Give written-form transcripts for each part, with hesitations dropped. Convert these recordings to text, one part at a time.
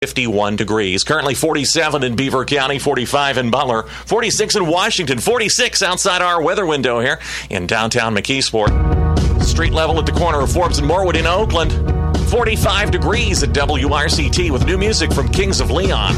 51 degrees. Currently 47 in Beaver County, 45 in Butler, 46 in Washington, 46 outside our weather window here in downtown McKeesport. Street level at the corner of Forbes and Morwood in Oakland. 45 degrees at WRCT with new music from Kings of Leon.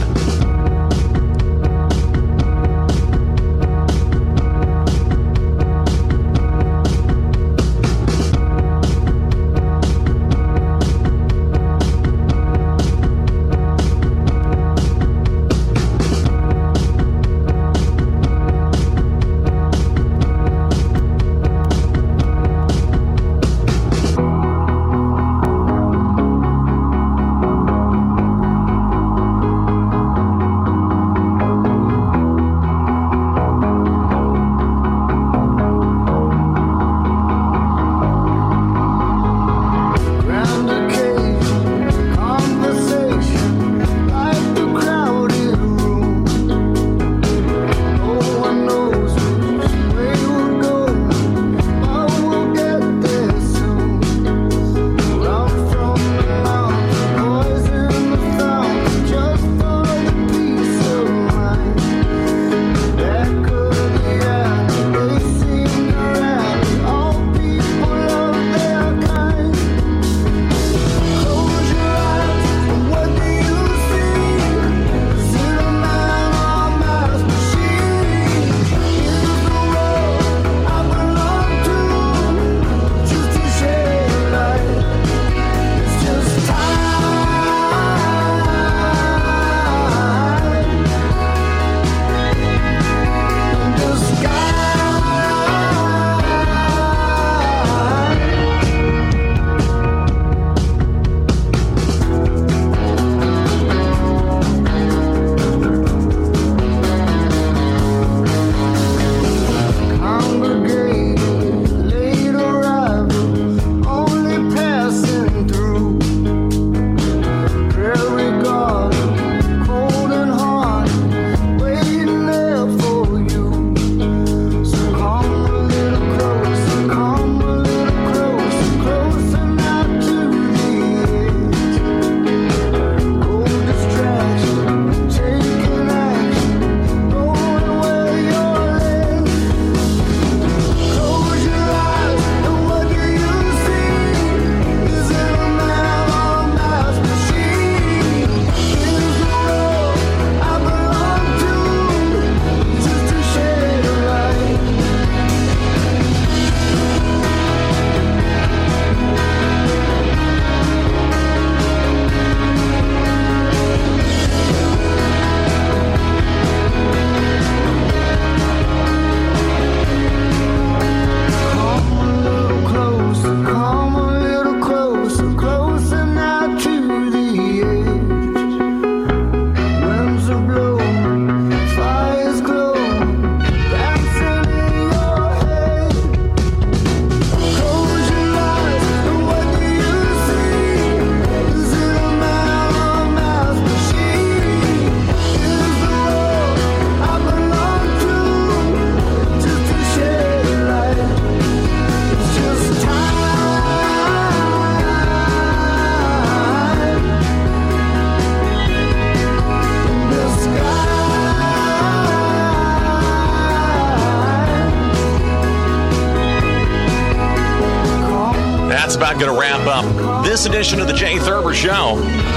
About going to wrap up this edition of the Jay Thurber Show.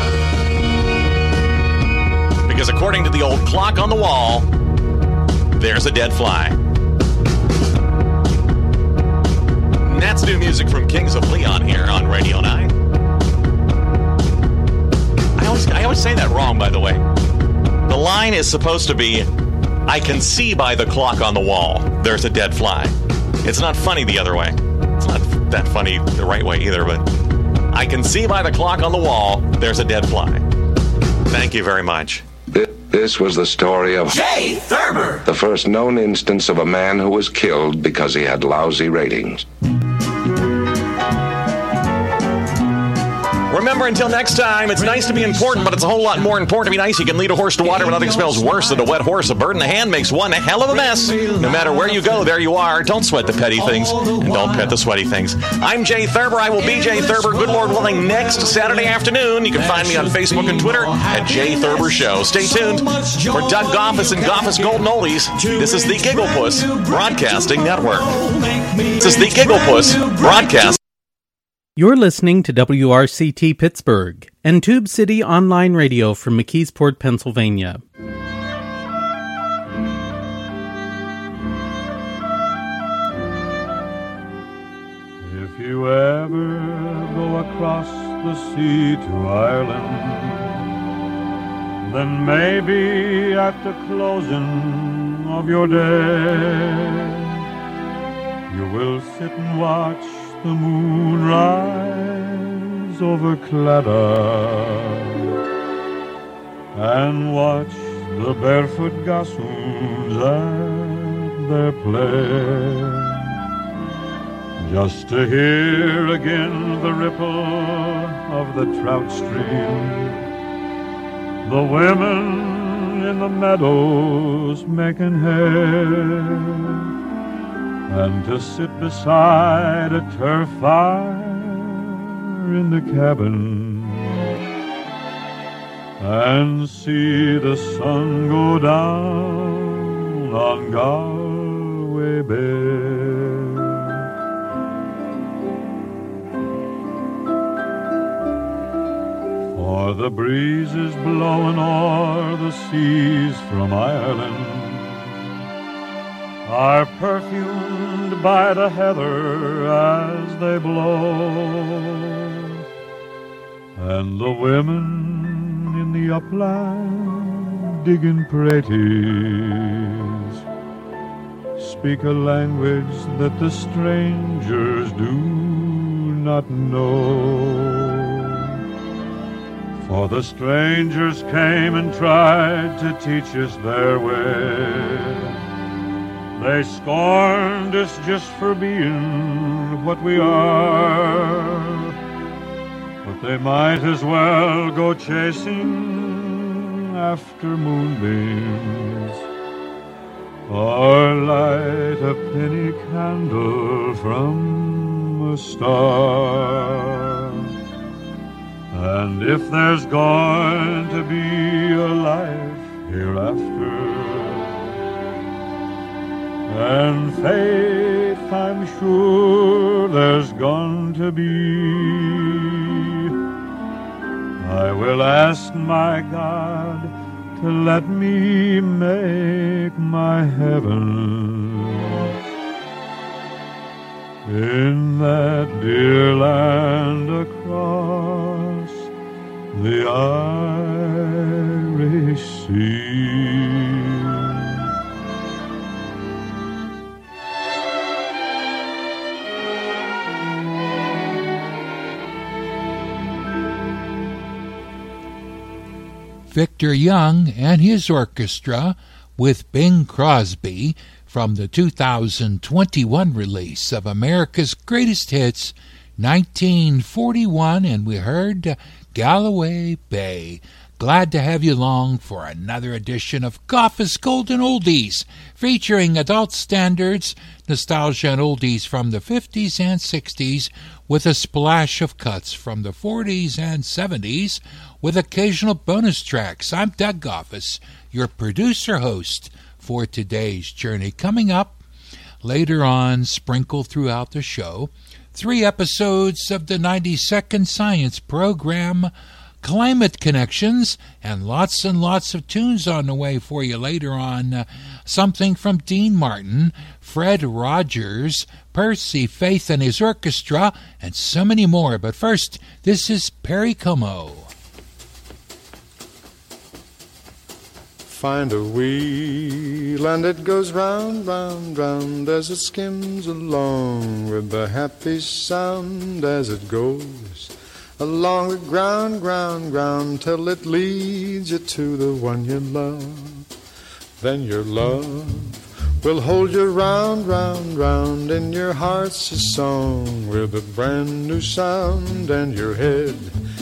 Because according to the old clock on the wall, there's a dead fly. And that's new music from Kings of Leon here on Radio 9. I always say that wrong, by the way. The line is supposed to be, I can see by the clock on the wall, there's a dead fly. It's not funny the other way. It's not that funny the right way either, but I can see by the clock on the wall there's a dead fly. Thank you very much. This was the story of Jay Thurber, the first known instance of a man who was killed because he had lousy ratings. Remember remember, until next time, it's nice to be important, but it's a whole lot more important to be nice. You can lead a horse to water, but nothing smells worse than a wet horse. A bird in the hand makes one hell of a mess. No matter where you go, there you are. Don't sweat the petty things, and don't pet the sweaty things. I'm Jay Thurber. I will be Jay Thurber, good Lord willing, next Saturday afternoon. You can find me on Facebook and Twitter at Jay Thurber Show. Stay tuned for Doug Goffis and Goffis Golden Oldies. This is the Gigglepuss Broadcasting Network. This is the Gigglepuss Broadcasting. You're listening to WRCT Pittsburgh and Tube City Online Radio from McKeesport, Pennsylvania. If you ever go across the sea to Ireland, then maybe at the closing of your day, you will sit and watch the moon rise over Claddagh and watch the barefoot gossoons at their play, just to hear again the ripple of the trout stream, the women in the meadows making hay, and to sit beside a turf fire in the cabin and see the sun go down on Galway Bay. For the breeze is blowing o'er the seas from Ireland, are perfumed by the heather as they blow, and the women in the upland digging praties speak a language that the strangers do not know. For the strangers came and tried to teach us their way. They scorned us just for being what we are, but they might as well go chasing after moonbeams or light a penny candle from a star. And if there's going to be a life hereafter, and faith, I'm sure there's going to be, I will ask my God to let me make my heaven in that dear land across the Irish Sea. Victor Young and his orchestra with Bing Crosby from the 2021 release of America's Greatest Hits, 1941, and we heard Galway Bay. Glad to have you along for another edition of Goffis Golden Oldies, featuring adult standards, nostalgia, and oldies from the 50s and 60s, with a splash of cuts from the 40s and 70s, with occasional bonus tracks. I'm Doug Goffis, your producer-host for today's journey. Coming up later on, sprinkled throughout the show, 3 episodes of the 90-second science program, Climate Connections, and lots of tunes on the way for you later on. Something from Dean Martin, Fred Rogers, Percy Faith and his orchestra, and so many more. But first, this is Perry Como. Find a wheel and it goes round, round, round as it skims along with the happy sound as it goes along the ground, ground, ground till it leads you to the one you love. Then your love will hold you round, round, round in your heart's a song with a brand new sound, and your head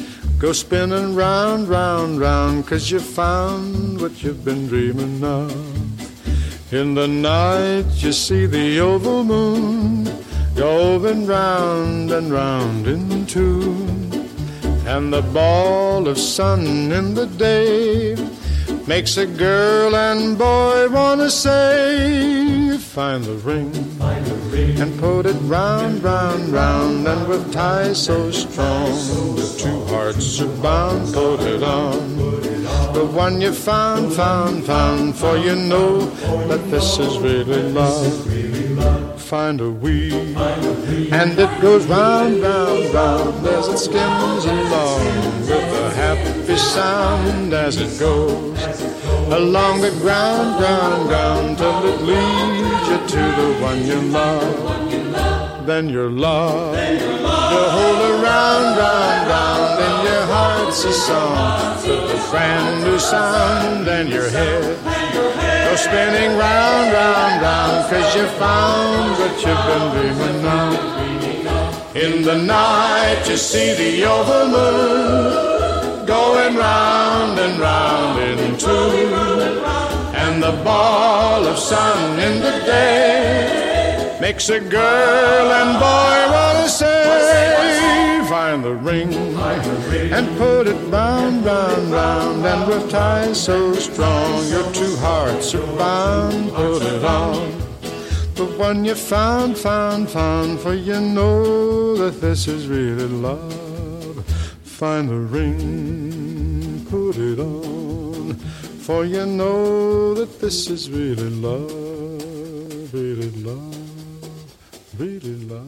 Go spinning round, round, round, 'cause you found what you've been dreaming of. In the night you see the oval moon going round and round in tune, and the ball of sun in the day makes a girl and boy wanna say, find the ring, and put it round, round, round, and with ties so strong the two hearts are bound, put it on. The one you found, found, found, for you know that this is really love. Find a weed, and it goes round, round, round as it skims along with a happy sound as it goes along the ground, ground, ground, till it leads you to the one you love. Then your love, you'll hold her round, round, round, and your heart's a song with a brand new sound, and your head go spinning round, round, round, 'cause you found what you've been dreaming of. In the night you see the oval moon going round and round in tune, and the ball of sun in the day makes a girl and boy wanna say, find the ring, and put it round, round, round, and with ties so strong your two hearts are bound, put it on. The one you found, found, found, for you know that this is really love. Find the ring, put it on, for you know that this is really love, really love, really love.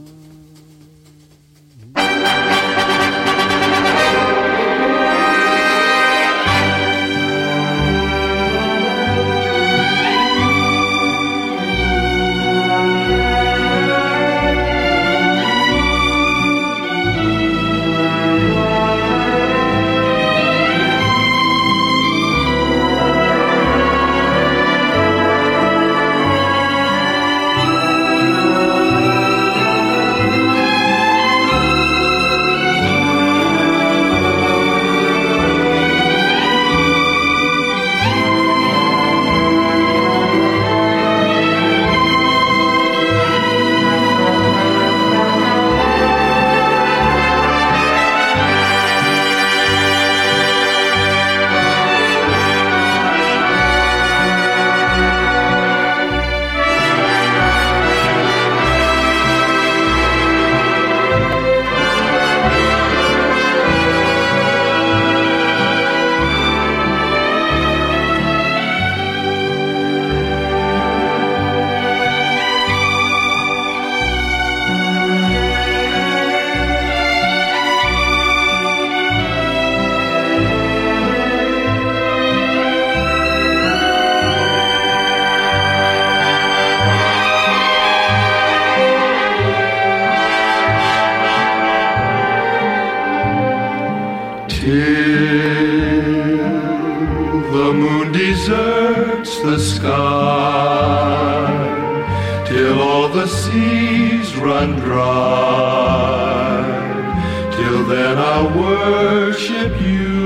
The moon deserts the sky, till all the seas run dry. Till then I'll worship you,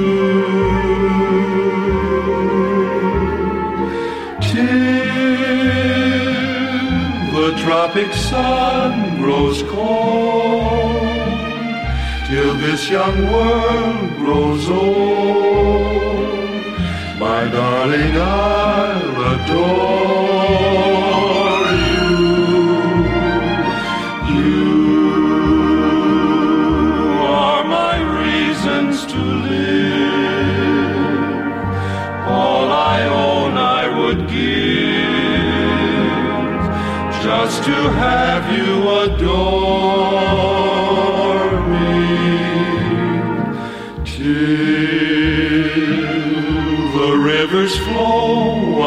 till the tropic sun grows cold, till this young world grows old. My darling, I'll adore you. You are my reasons to live. All I own I would give, just to have you adore me. Till the rivers flow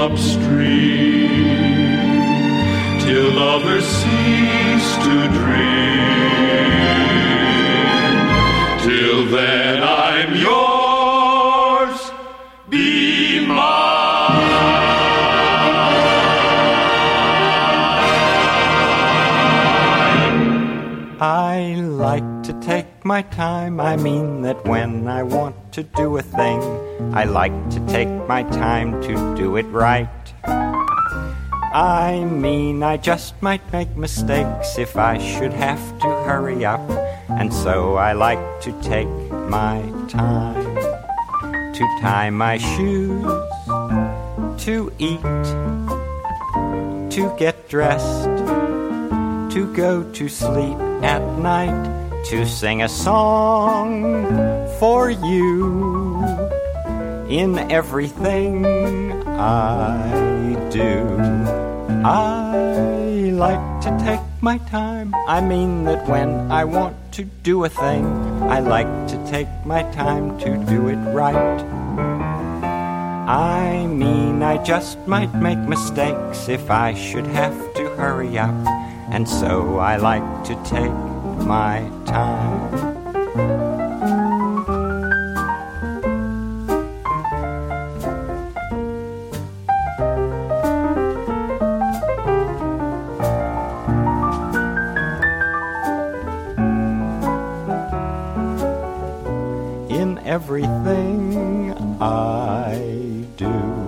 upstream, till lovers cease to dream. Till then I'm yours, be mine. I like to take my time. I mean that when I want to do a thing, I like to take my time to do it right. I mean I just might make mistakes if I should have to hurry up, and so I like to take my time to tie my shoes, to eat, to get dressed, to go to sleep at night, to sing a song for you in everything I do. I like to take my time. I mean that when I want to do a thing, I like to take my time to do it right. I mean I just might make mistakes if I should have to hurry up, and so I like to take my time. Everything I do,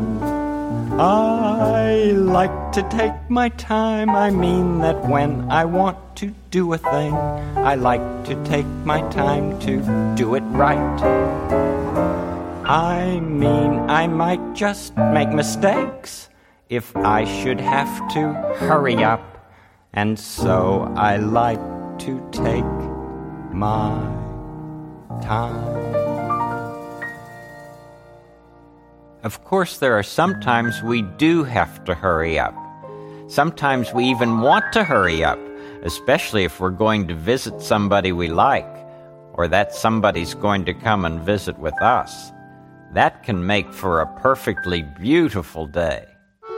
I like to take my time. I mean that when I want to do a thing, I like to take my time to do it right. I mean I might just make mistakes if I should have to hurry up, and so I like to take my time. Of course, there are some times we do have to hurry up. Sometimes we even want to hurry up, especially if we're going to visit somebody we like, or that somebody's going to come and visit with us. That can make for a perfectly beautiful day.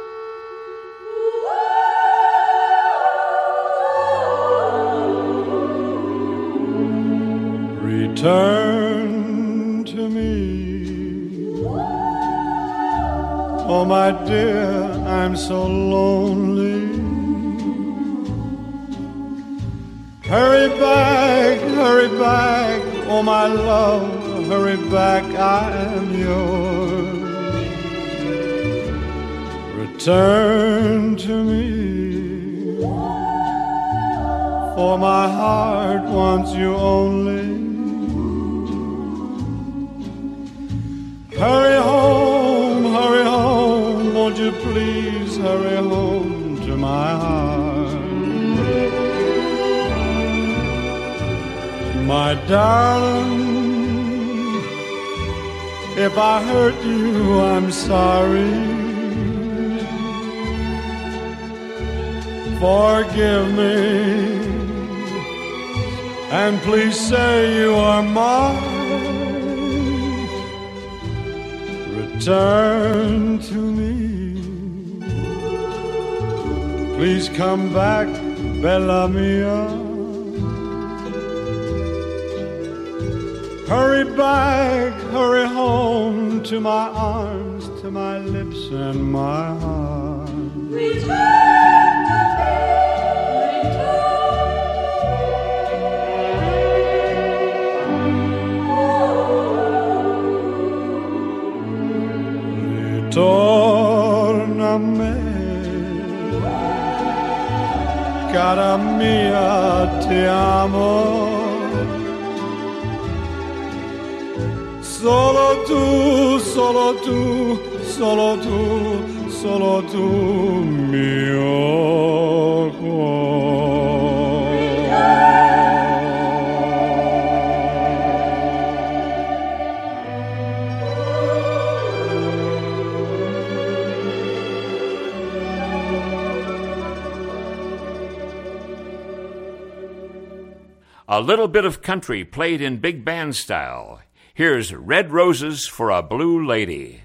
Return to me. Oh, my dear, I'm so lonely. Hurry back, oh, my love, hurry back, I am yours. Return to me, for my heart wants you only. Hurry home, won't you please hurry home to my heart. My darling, if I hurt you, I'm sorry. Forgive me, and please say you are mine. Return to me. Please come back, Bella Mia. Hurry back, hurry home to my arms, to my lips and my heart. Return to me, Torname, cara mia, ti amo. Solo tu, solo tu, solo tu, solo tu, mio cuore. A little bit of country played in big band style. Here's Red Roses for a Blue Lady.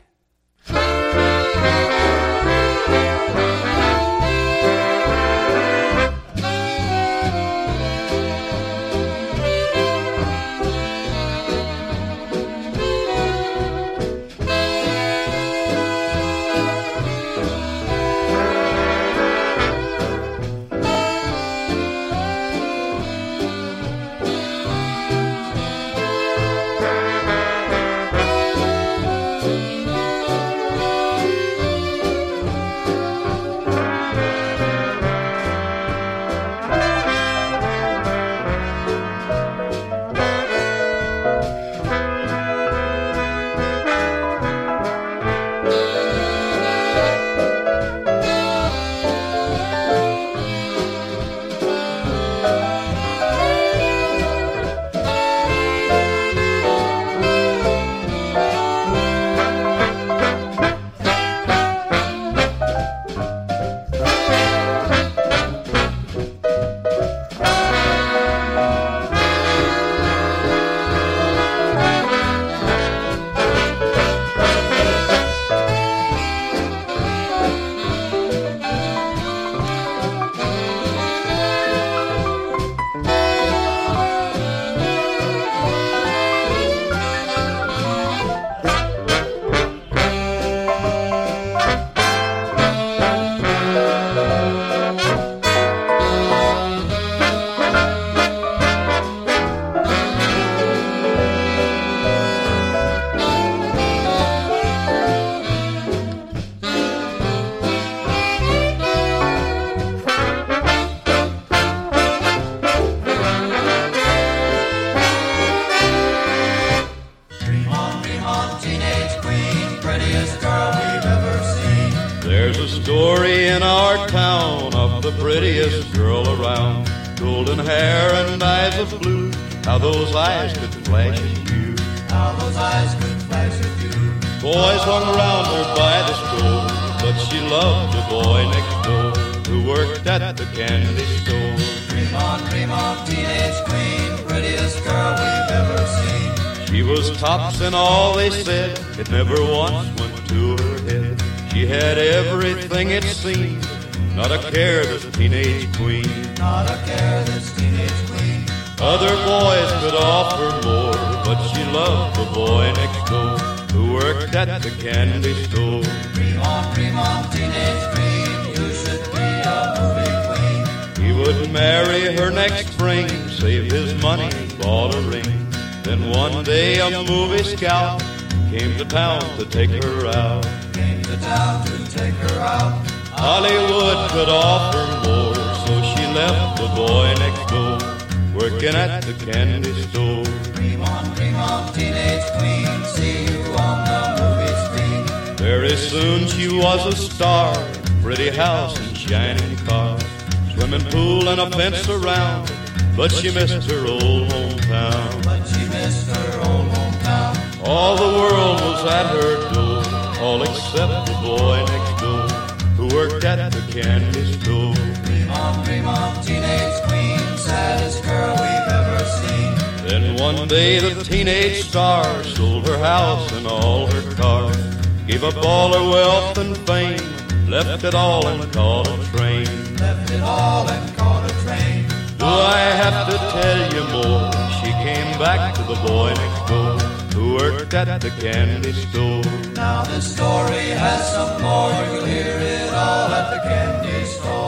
There's a story in our town of the prettiest girl around. Golden hair and eyes of blue, how those eyes could flash at you. How those eyes could flash at you. Boys hung around her by the store, but she loved the boy next door who worked at the candy store. Dream on, teenage queen, prettiest girl we've ever seen. She was tops in all they said, it never once went to her head. She had everything it seemed, not a care, this teenage queen. Not a care, this teenage queen. Other boys could offer more, but she loved the boy next door who worked at the candy store. Dream on, teenage queen, you should be a movie queen. He would marry her next spring, save his money, bought a ring. Then one day a movie scout came to town to take her out. Came to town to take her out. Hollywood could offer more, so she left the boy next door, working at the candy store. Dream on, teenage queen, see you on the movie screen. Very soon she was a star, pretty house and shining cars, swimming pool and a fence around, but she missed her old hometown. But she missed her old hometown. All the world was at her door, all except the boy next door who worked at the candy store. Dream on, teenage queen, saddest girl we've ever seen. Then one day the teenage star sold her house and all her cars, gave up all her wealth and fame, left it all and caught a train. Left it all and caught a train. Do I have to tell you more? She came back to the boy next door who worked at the candy store. Now this story has some more, you'll hear it all at the candy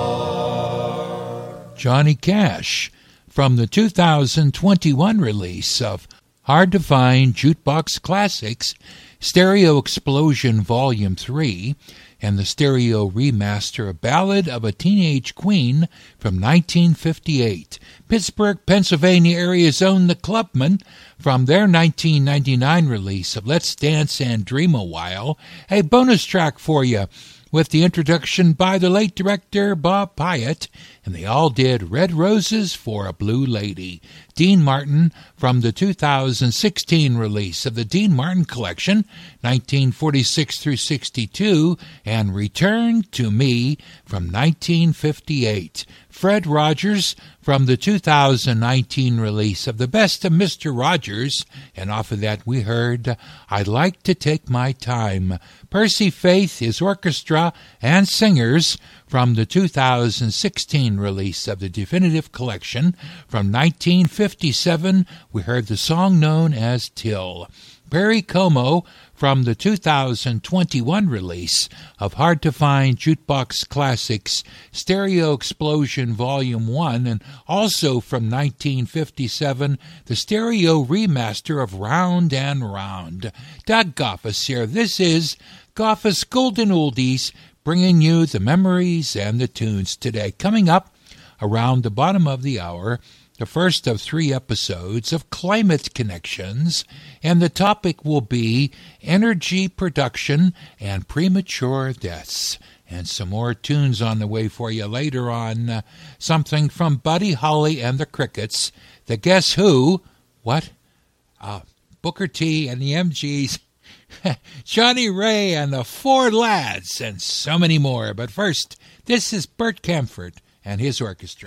store. Johnny Cash from the 2021 release of Hard to Find Jukebox Classics, Stereo Explosion Volume 3, and the stereo remaster of Ballad of a Teenage Queen from 1958. Pittsburgh, Pennsylvania area's own The Clubmen from their 1999 release of Let's Dance and Dream a While. A bonus track for you with the introduction by the late director Bob Pyatt, and they all did Red Roses for a Blue Lady. Dean Martin from the 2016 release of the Dean Martin Collection, 1946 through 62, and Return to Me from 1958. Fred Rogers from the 2019 release of The Best of Mr. Rogers, and off of that we heard I'd Like to Take My Time. Percy Faith, his orchestra and singers from the 2016 release of the Definitive Collection. From 1957, we heard the song known as Till. Perry Como from the 2021 release of Hard to Find Jukebox Classics, Stereo Explosion Volume 1, and also from 1957, the stereo remaster of Round and Round. Doug Goffis here. This is Goffis Golden Oldies, bringing you the memories and the tunes today. Coming up around the bottom of the hour, the first of 3 episodes of Climate Connections, and the topic will be energy production and premature deaths. And some more tunes on the way for you later on. Something from Buddy Holly and the Crickets, the Guess Who, Booker T and the MGs, Johnny Ray and the Four Lads, and so many more. But first, this is Bert Kaempfert and his orchestra.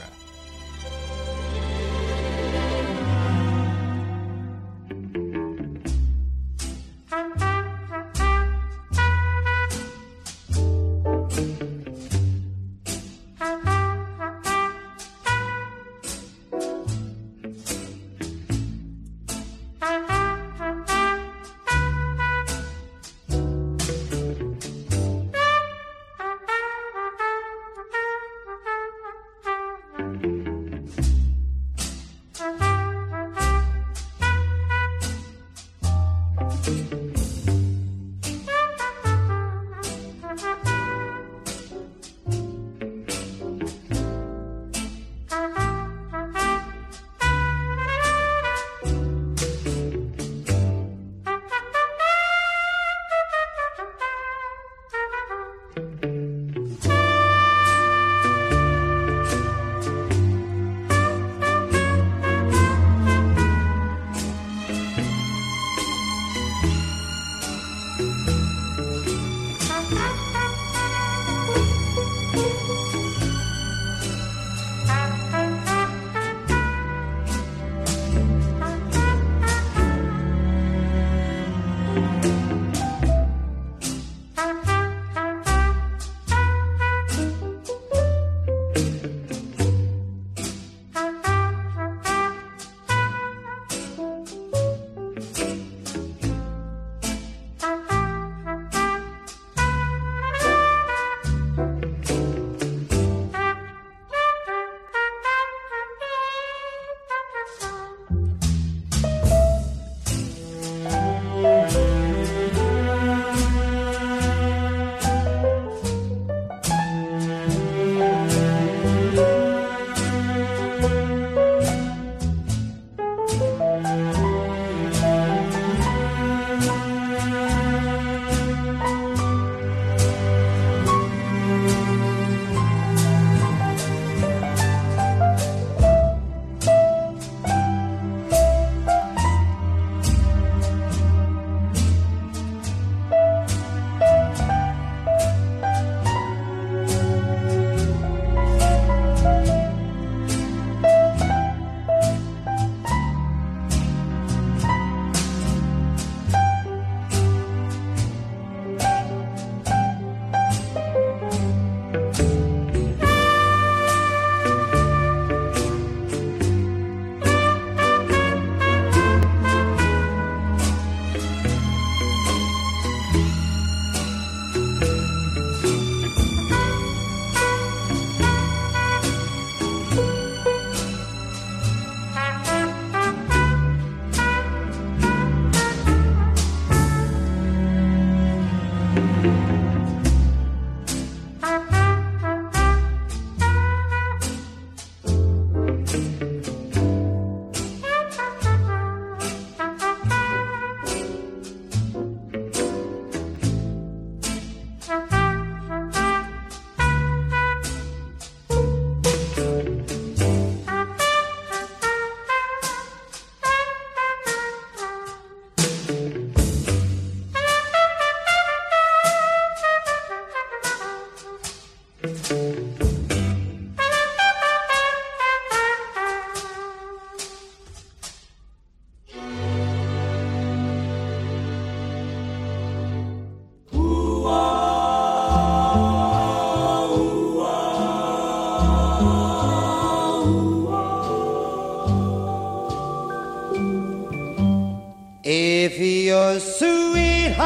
If your sweetheart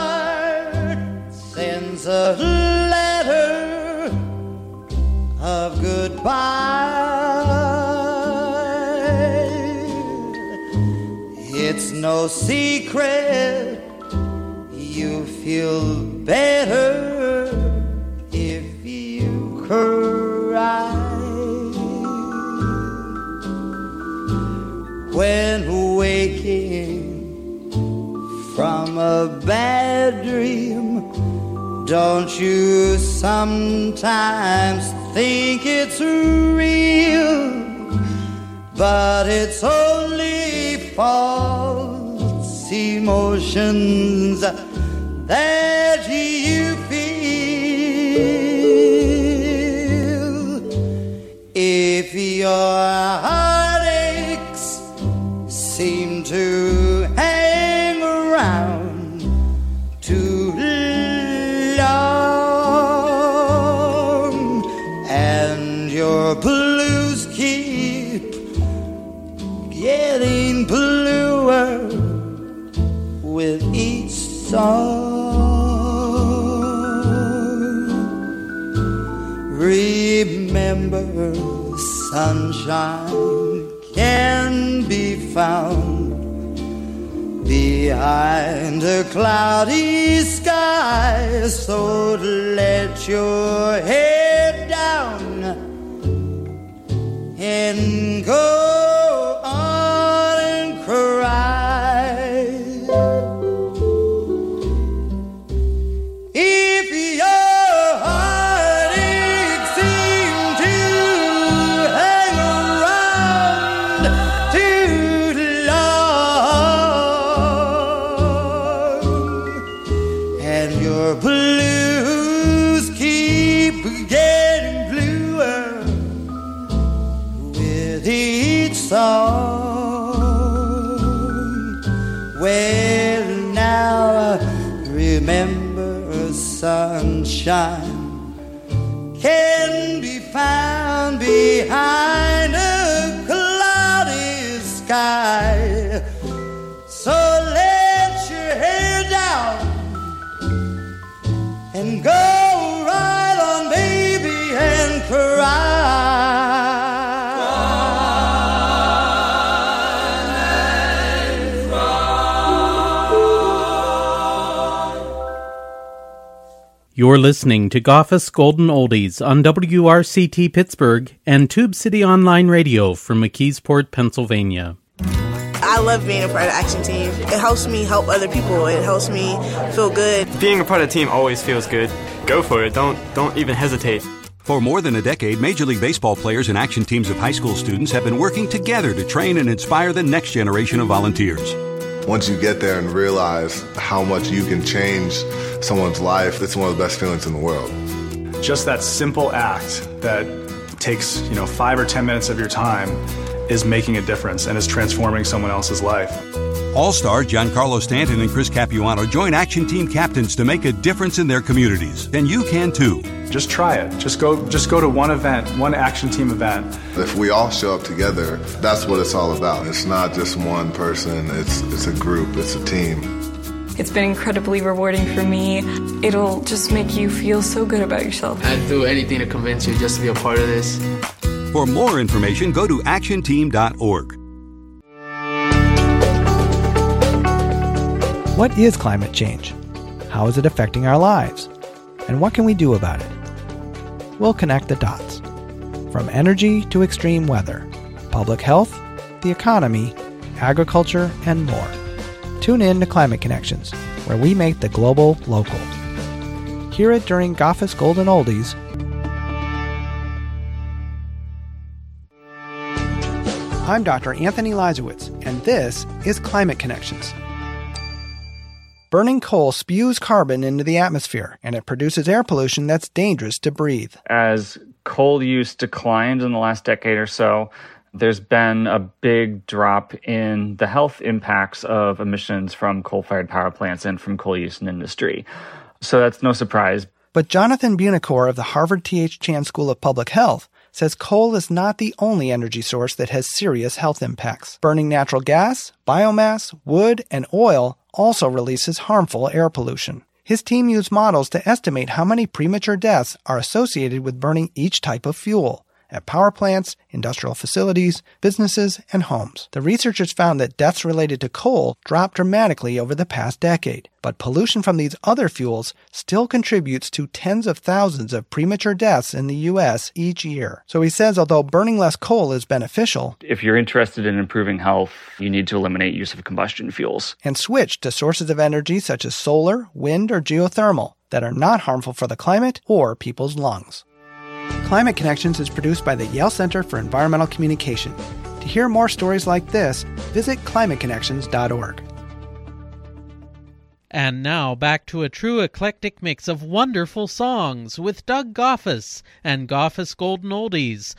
sends a letter of goodbye, it's no secret you feel better if you cry. When waking from a bad dream, don't you sometimes think it's real? But it's only false emotions that you feel. If your heartaches seem to hang around too long, and your blues keep getting bluer with each song, remember sunshine can be found behind a cloudy sky. So let your head down and go on and cry. If your heartaches seem to hang around too long, and your blue keep getting bluer with each song. Well, now remember, sunshine can be found behind a cloudy sky. So let your hair down and go right on, baby, and cry. You're listening to Goffus Golden Oldies on WRCT Pittsburgh and Tube City Online Radio from McKeesport, Pennsylvania. I love being a part of the Action Team. It helps me help other people. It helps me feel good. Being a part of the team always feels good. Go for it. Don't even hesitate. For more than a decade, Major League Baseball players and action teams of high school students have been working together to train and inspire the next generation of volunteers. Once you get there and realize how much you can change someone's life, it's one of the best feelings in the world. Just that simple act that takes 5 or 10 minutes of your time is making a difference and is transforming someone else's life. All-stars Giancarlo Stanton and Chris Capuano join Action Team captains to make a difference in their communities. And you can too. Just try it. Just go to one event, one Action Team event. If we all show up together, that's what it's all about. It's not just one person, it's a group, it's a team. It's been incredibly rewarding for me. It'll just make you feel so good about yourself. I'd do anything to convince you just to be a part of this. For more information, go to actionteam.org. What is climate change? How is it affecting our lives? And what can we do about it? We'll connect the dots. From energy to extreme weather, public health, the economy, agriculture, and more. Tune in to Climate Connections, where we make the global local. Hear it during Goffus Golden Oldies. I'm Dr. Anthony Leisowitz, and this is Climate Connections. Burning coal spews carbon into the atmosphere, and it produces air pollution that's dangerous to breathe. As coal use declined in the last decade or so, there's been a big drop in the health impacts of emissions from coal-fired power plants and from coal use in industry. So that's no surprise. But Jonathan Buonocore of the Harvard T.H. Chan School of Public Health says coal is not the only energy source that has serious health impacts. Burning natural gas, biomass, wood, and oil also releases harmful air pollution. His team used models to estimate how many premature deaths are associated with burning each type of fuel at power plants, industrial facilities, businesses, and homes. The researchers found that deaths related to coal dropped dramatically over the past decade, but pollution from these other fuels still contributes to tens of thousands of premature deaths in the U.S. each year. So he says although burning less coal is beneficial, if you're interested in improving health, you need to eliminate use of combustion fuels and switch to sources of energy such as solar, wind, or geothermal that are not harmful for the climate or people's lungs. Climate Connections is produced by the Yale Center for Environmental Communication. To hear more stories like this, visit climateconnections.org. And now back to a true eclectic mix of wonderful songs with Doug Goffus and Goffus Golden Oldies.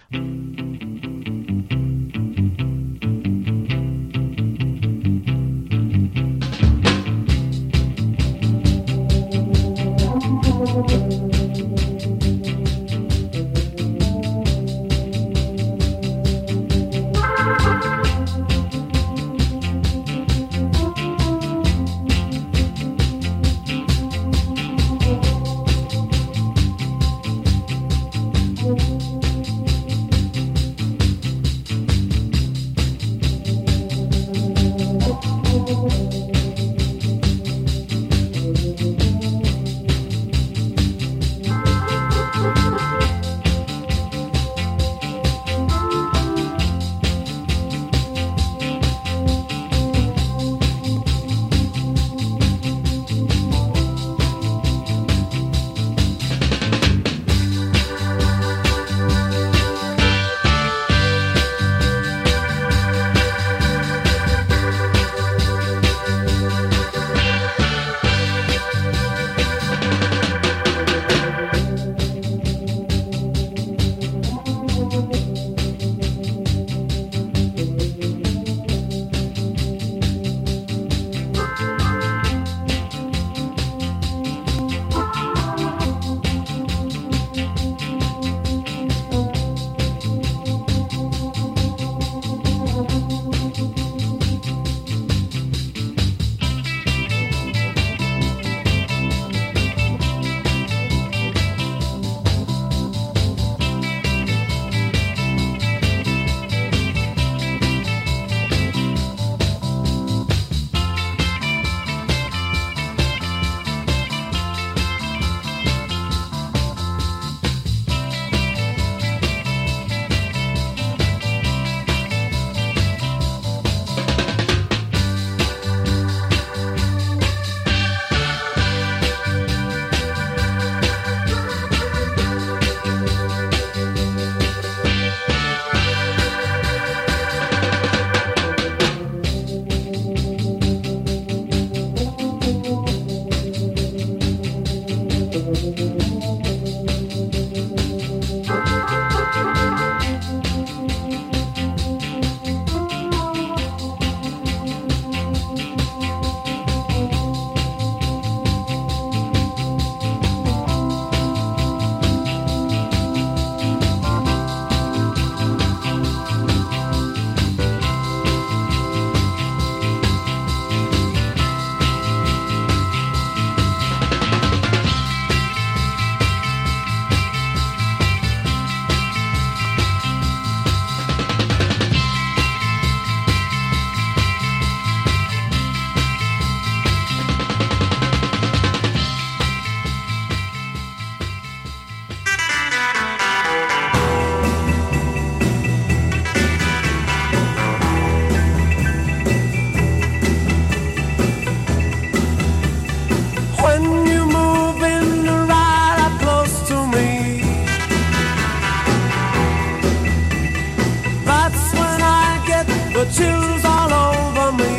chills all over me.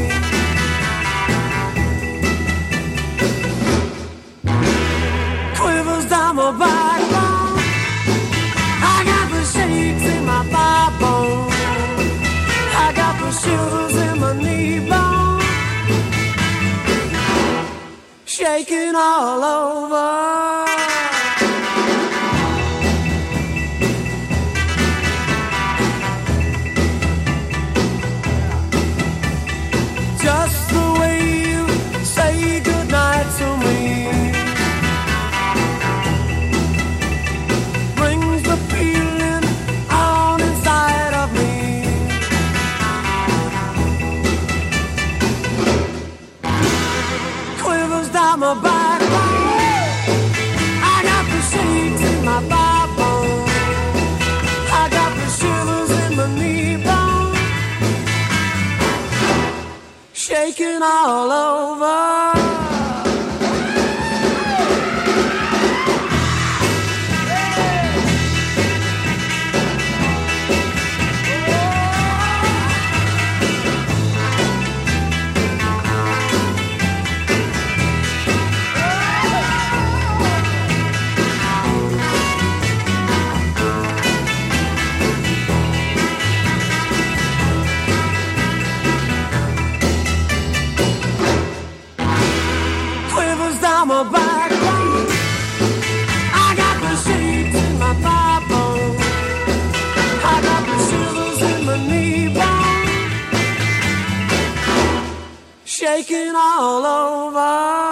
Quivers down my backbone. I got the shakes in my thigh bone. I got the shivers in my knee bone. Shaking all over. Just the way you say goodnight to me brings the feeling on inside of me. Quivers down my backbone. I got the shakes in my backbone. I got the shivers in my knee bone. Shaking all over. My backbone. I got the shakes in my backbone. I got the shivers in my knee bone. Shaking all over.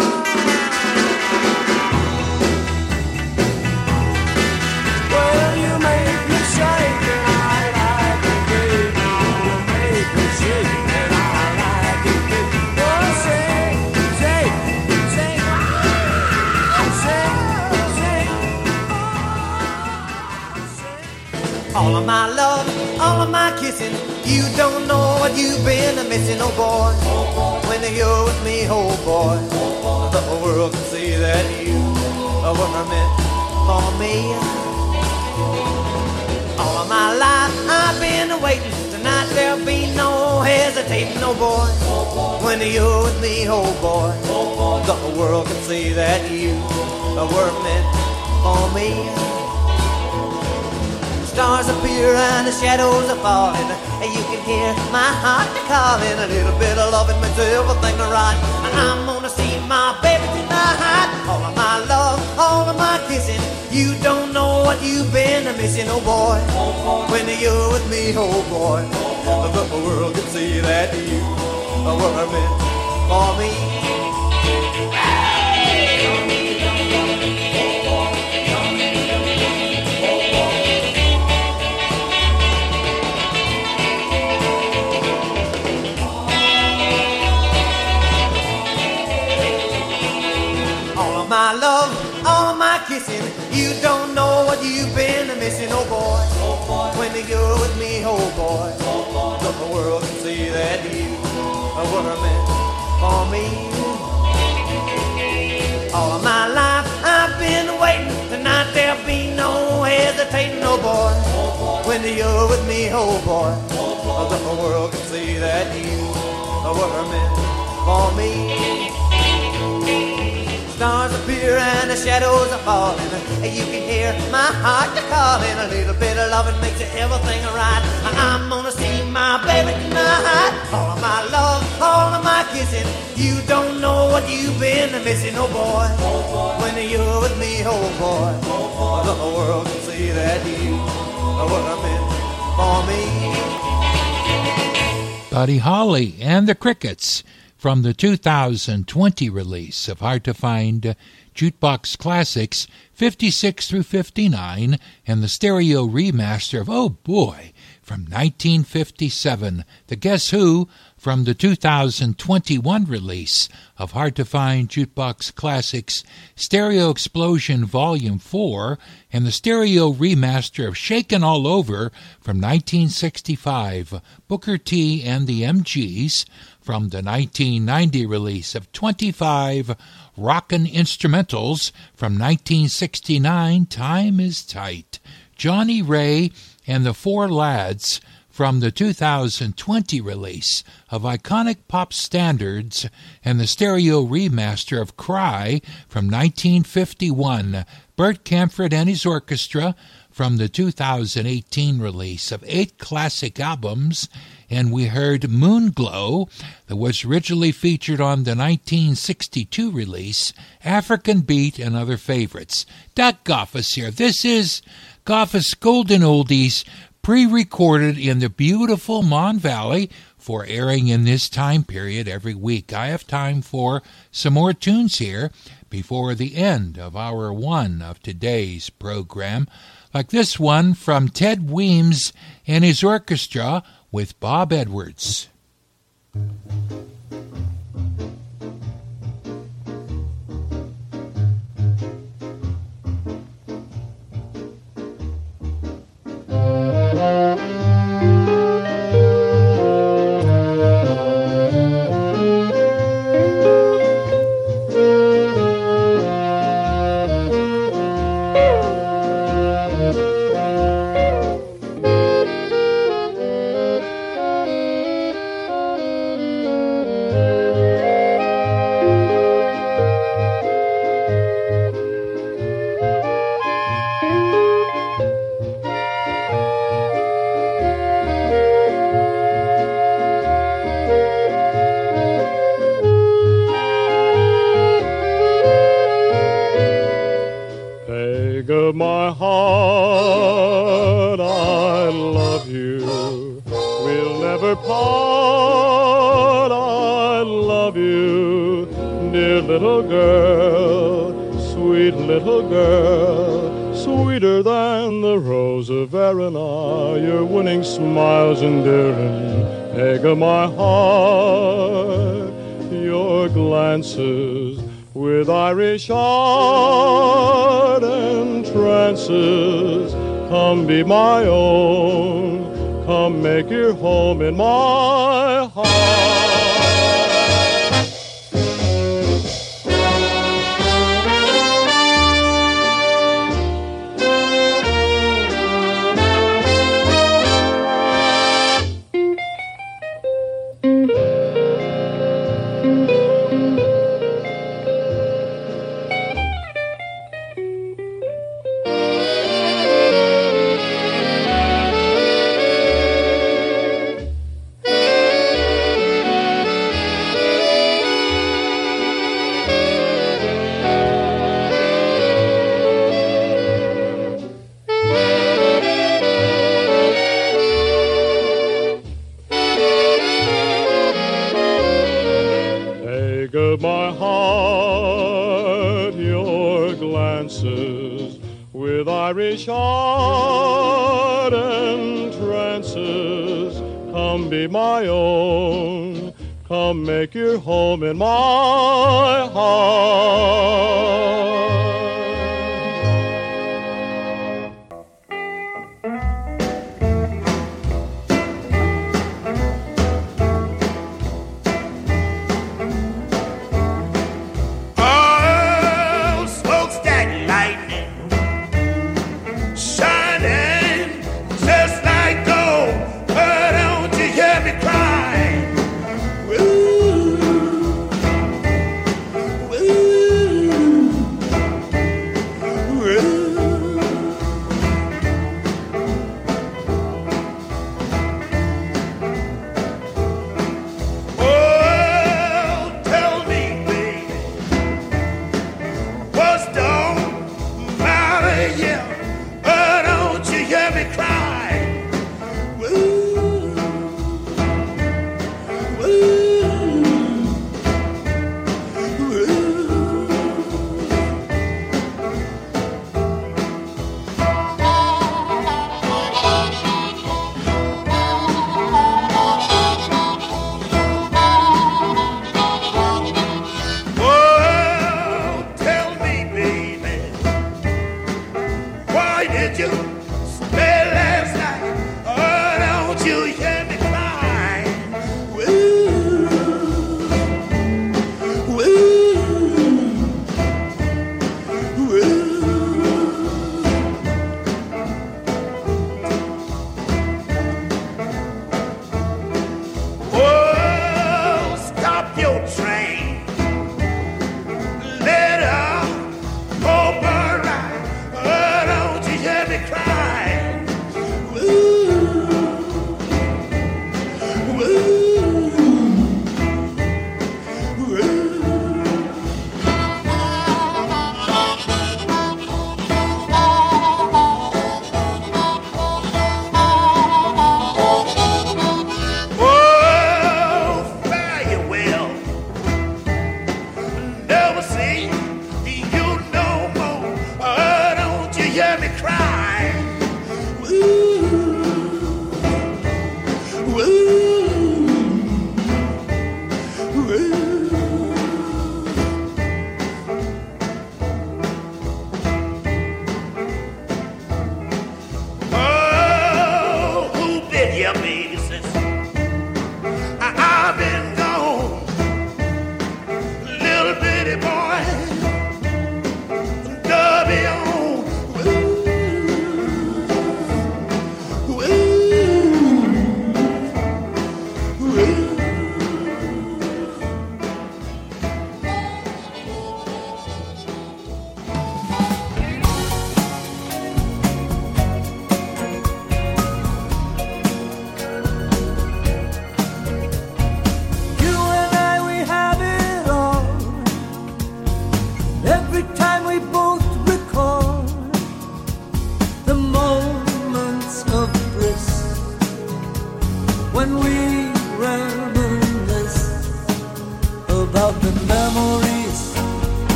Well, you make me shake and I like it, baby. You make me shake and I like it, baby. Oh, shake, shake, shake. All of my love, all of my kissing, you don't know what you've been missing, oh boy. When you're with me, oh boy, the whole world can see that you were meant for me. All of my life I've been waiting, tonight there'll be no hesitating, oh boy. When you're with me, oh boy, the whole world can see that you were meant for me. Stars appear and the shadows are falling, and you can hear my heart calling. A little bit of loving makes everything right, and I'm gonna see my baby tonight. All of my love, all of my kissing, you don't know what you've been missing, oh boy. When you're with me, oh boy, the world can see that you were meant for me. My love, all of my kissing, you don't know what you've been missing, oh boy. When you're with me, oh boy, the world can see that you were meant for me. All of my life I've been waiting, tonight there'll be no hesitating, oh boy. When you're with me, oh boy, the world can see that you were meant for me. stars appear and the shadows are falling. You can hear my heart calling. A little bit of loving makes everything right. I'm gonna see my baby tonight. All of my love, all of my kissing. You don't know what you've been missing, oh boy. When you're with me, oh boy, the world can see that you were meant for me. Buddy Holly and the Crickets from the 2020 release of Hard to Find Jukebox Classics 56 through 59 and the stereo remaster of Oh Boy from 1957. The Guess Who from the 2021 release of Hard to Find Jukebox Classics Stereo Explosion Volume 4 and the stereo remaster of Shakin' All Over from 1965. Booker T and the MGs from the 1990 release of 25 Rockin' Instrumentals from 1969, Time is Tight. Johnny Ray and the Four Lads from the 2020 release of Iconic Pop Standards and the stereo remaster of Cry from 1951. Bert Camford and his orchestra from the 2018 release of 8 classic albums, and we heard Moonglow, that was originally featured on the 1962 release, African Beat and Other Favorites. Doug Goffis here. This is Goffis Golden Oldies, pre-recorded in the beautiful Mon Valley for airing in this time period every week. I have time for some more tunes here before the end of hour 1 of today's program, like this one from Ted Weems and his orchestra with Bob Edwards. My heart, I love you. We'll never part. I love you, dear little girl, sweet little girl, sweeter than the rose of Verona. Your winning smiles endearing, egg of my heart. Your glances with Irish art and trances, come be my own, come make your home in my heart. My heart, your glances with Irish art and trances, come be my own, come make your home in my heart. Ooh, ooh. did you spend last night? Oh, don't you hear me crying? Woo, woo, woo.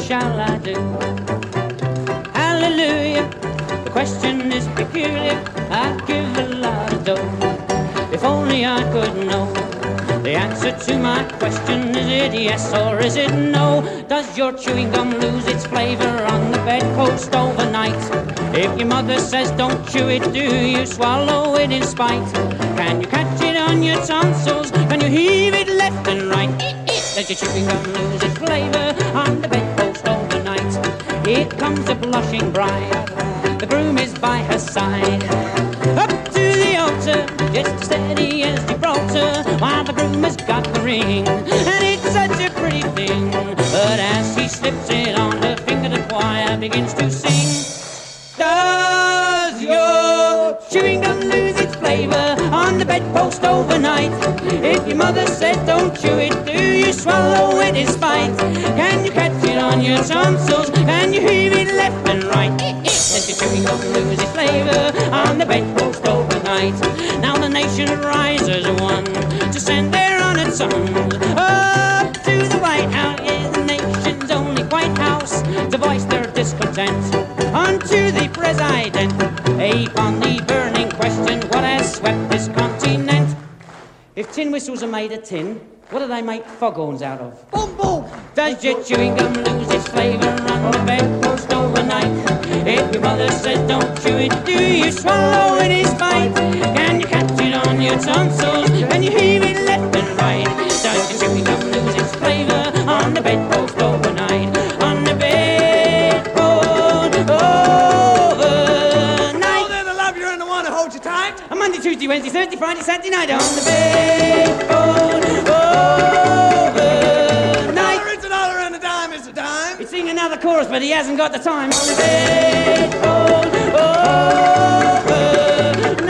shall I do? Hallelujah, the question is peculiar. I'd give a lot of dough if only I could know the answer to my question. Is it yes or is it no? Does your chewing gum lose its flavor on the bedpost overnight? If your mother says don't chew it, do you swallow it in spite? Can you catch it on your tonsils? Can you heave it left and right? Does your chewing gum lose its flavor on the bedpost overnight? Here comes a blushing bride, the groom is by her side. Up to the altar, just as steady as Gibraltar, while the groom has got the ring, and it's such a pretty thing. But as he slips it on her finger, the choir begins to sing. Does your chewing gum lose its flavor on the bedpost overnight? If your mother said don't chew it, do you swallow it in spite? Can you catch it on your tonsils? Can you heave it left and right? Does your chewing gum lose its flavor on the bedpost overnight? Now the nation rises one to send their honored sons up to the White House. Yeah, the nation's only White House to voice their discontent unto the president. Upon the burning question, what has swept this continent? If tin whistles are made of tin, what do they make foghorns out of? Boom, boom! Does your chewing gum lose its flavor on the bedpost overnight? If your mother says don't chew it, do you swallow it in spite? Can you catch it on your tonsils? Can you heave it left and right? Does your chewing gum lose its flavor on the bedpost overnight? On the bedpost overnight. Oh, there's the love you're in the one to hold you tight. On Monday, Tuesday, Wednesday, Thursday, Friday, Saturday night. On the bedpost overnight. $1 is $1 and a dime is a dime. He's singing another chorus, but he hasn't got the time. On the bedpost overnight.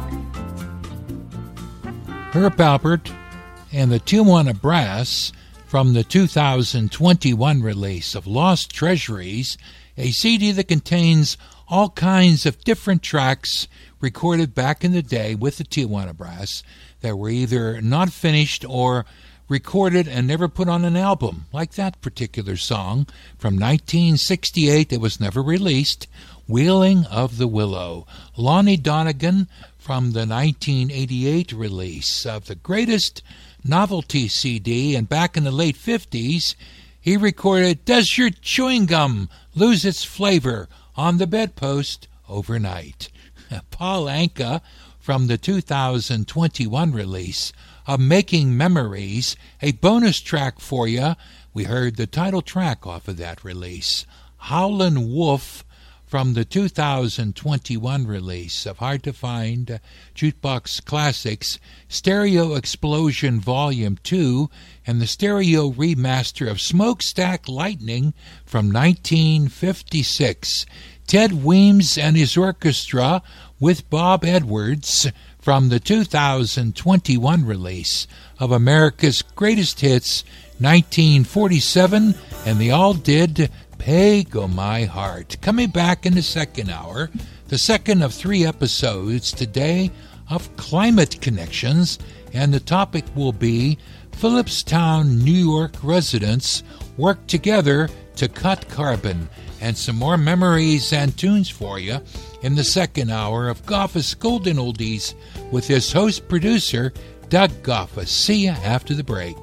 Herb Alpert and the Tijuana Brass from the 2021 release of Lost Treasuries, a CD that contains all kinds of different tracks recorded back in the day with the Tijuana Brass that were either not finished or recorded and never put on an album, like that particular song from 1968 that was never released, Wheeling of the Willow. Lonnie Donegan from the 1988 release of the greatest novelty CD, and back in the late 50s, he recorded Does Your Chewing Gum Lose Its Flavor on the Bedpost Overnight. Paul Anka from the 2021 release of Making Memories, a bonus track for you. We heard the title track off of that release. Howlin' Wolf from the 2021 release of Hard to Find Jukebox Classics, Stereo Explosion Volume 2, and the stereo remaster of Smokestack Lightning from 1956. Ted Weems and his orchestra with Bob Edwards from the 2021 release of America's Greatest Hits 1947, and they all did Peg O' My Heart. Coming back in the second hour, the second of 3 episodes today of Climate Connections, and the topic will be Phillipstown, New York residents work together to cut carbon, and some more memories and tunes for you in the second hour of Goffus Golden Oldies with his host-producer, Doug Goffus. See you after the break.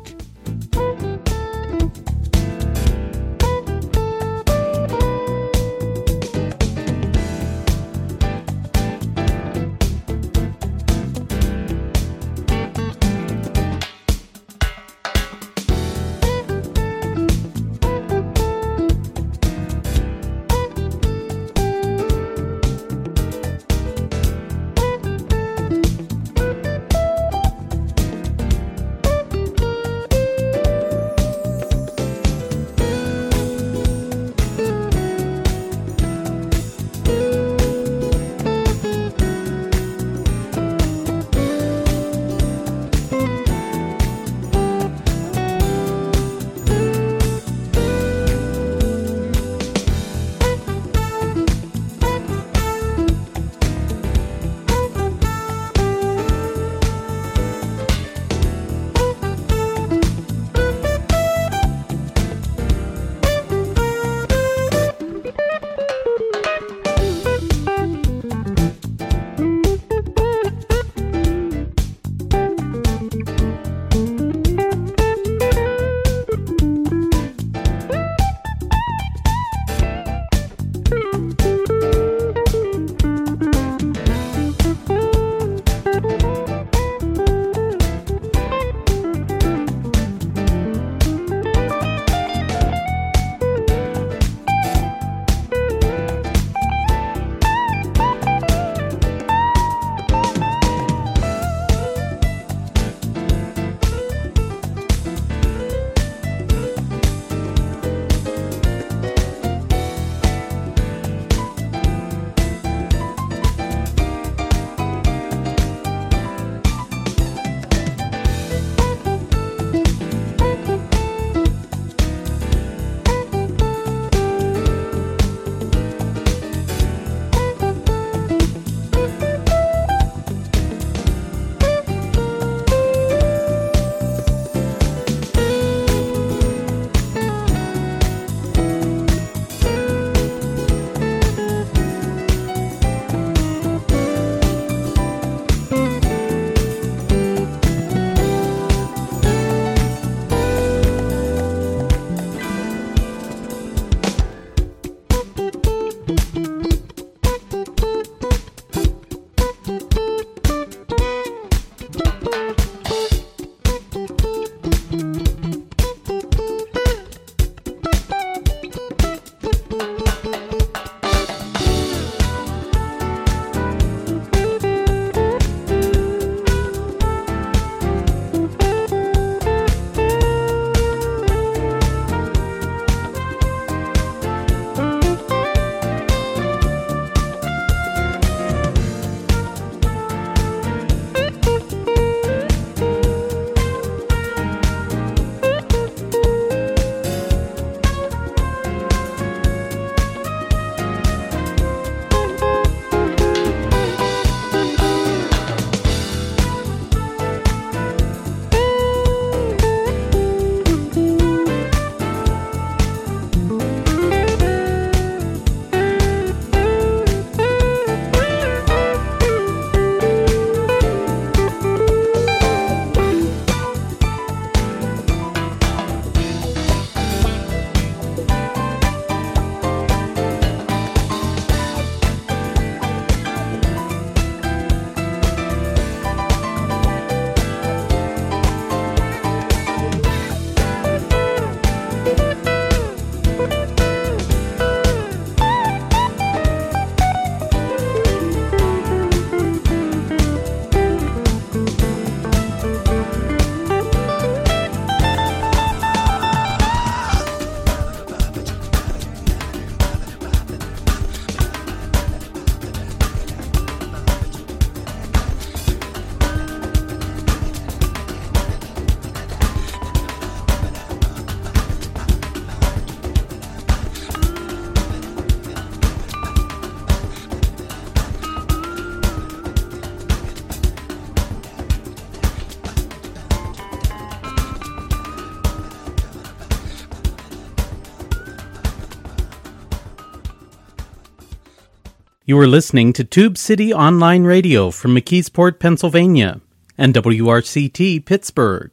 You are listening to Tube City Online Radio from McKeesport, Pennsylvania, and WRCT Pittsburgh.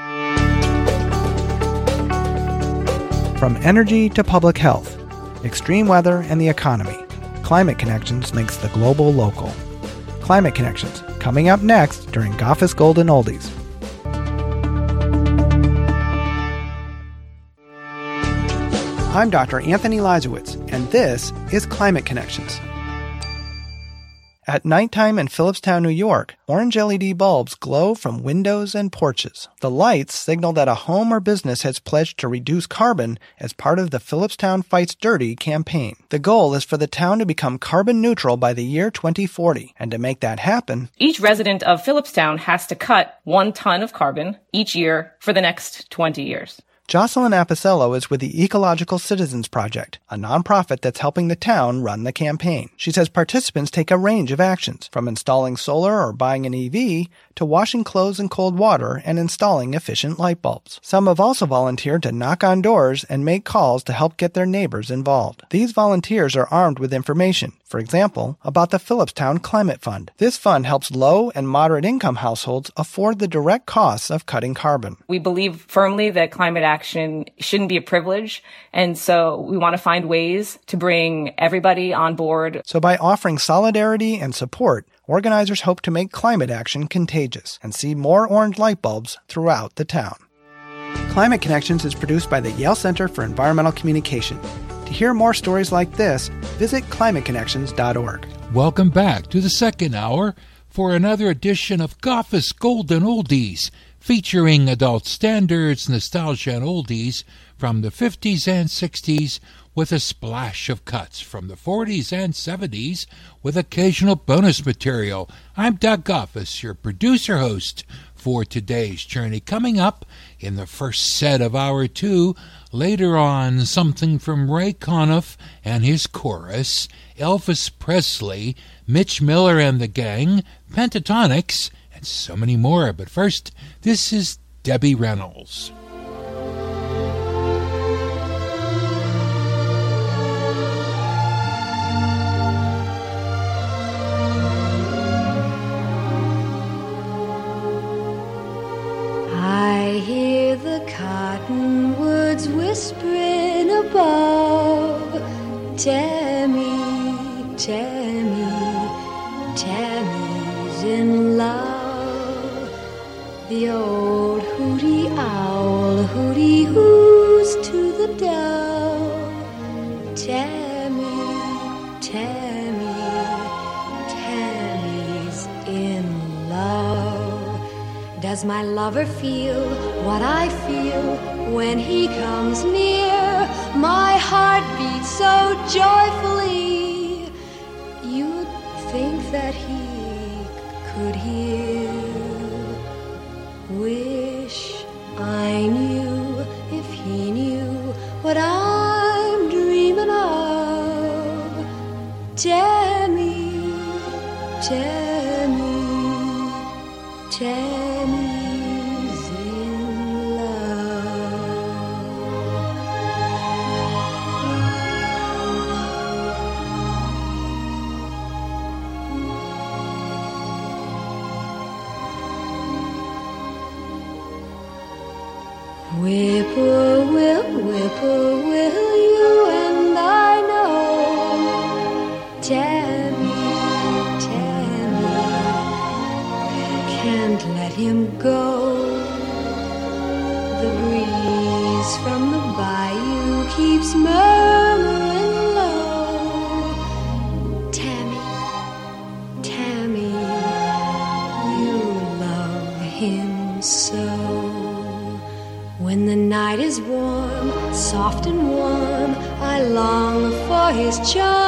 From energy to public health, extreme weather and the economy, Climate Connections makes the global local. Climate Connections, coming up next during Goffis Golden Oldies. I'm Dr. Anthony Leisowitz, and this is Climate Connections. At nighttime in Phillipstown, New York, orange LED bulbs glow from windows and porches. The lights signal that a home or business has pledged to reduce carbon as part of the Phillipstown Fights Dirty campaign. The goal is for the town to become carbon neutral by the year 2040. And to make that happen, each resident of Phillipstown has to cut 1 ton of carbon each year for the next 20 years. Jocelyn Apicello is with the Ecological Citizens Project, a nonprofit that's helping the town run the campaign. She says participants take a range of actions, from installing solar or buying an EV to washing clothes in cold water and installing efficient light bulbs. Some have also volunteered to knock on doors and make calls to help get their neighbors involved. These volunteers are armed with information, for example, about the Phillipstown Climate Fund. This fund helps low and moderate income households afford the direct costs of cutting carbon. We believe firmly that climate action shouldn't be a privilege, and so we want to find ways to bring everybody on board. So by offering solidarity and support, organizers hope to make climate action contagious and see more orange light bulbs throughout the town. Climate Connections is produced by the Yale Center for Environmental Communication. To hear more stories like this, visit climateconnections.org. Welcome back to the second hour for another edition of Goffis Golden Oldies, featuring adult standards, nostalgia, and oldies from the 50s and 60s with a splash of cuts from the 40s and 70s with occasional bonus material. I'm Doug Goffis, your producer-host for today's journey. Coming up in the first set of Hour 2, later on, something from Ray Conniff and his chorus, Elvis Presley, Mitch Miller and the Gang, Pentatonix, and so many more. But first, this is Debbie Reynolds. I hear the cottonwoods whispering above. Tammy, Tammy, Tammy's in love. The old hooty owl hooty hoos to the dove. Tammy, Tammy, Tammy's in love. Does my lover feel what I feel when he comes near? My heart beats so joyfully, you'd think that he could hear. Wish I knew if he knew what I'm dreaming of. Tammy, Tammy, Tammy's in love. Whippoorwill, you and I know. Tammy, Tammy, can't let him go. The breeze from the bayou keeps murmuring low. Tammy, Tammy, you love him so. When the night is warm, soft and warm, I long for his charm.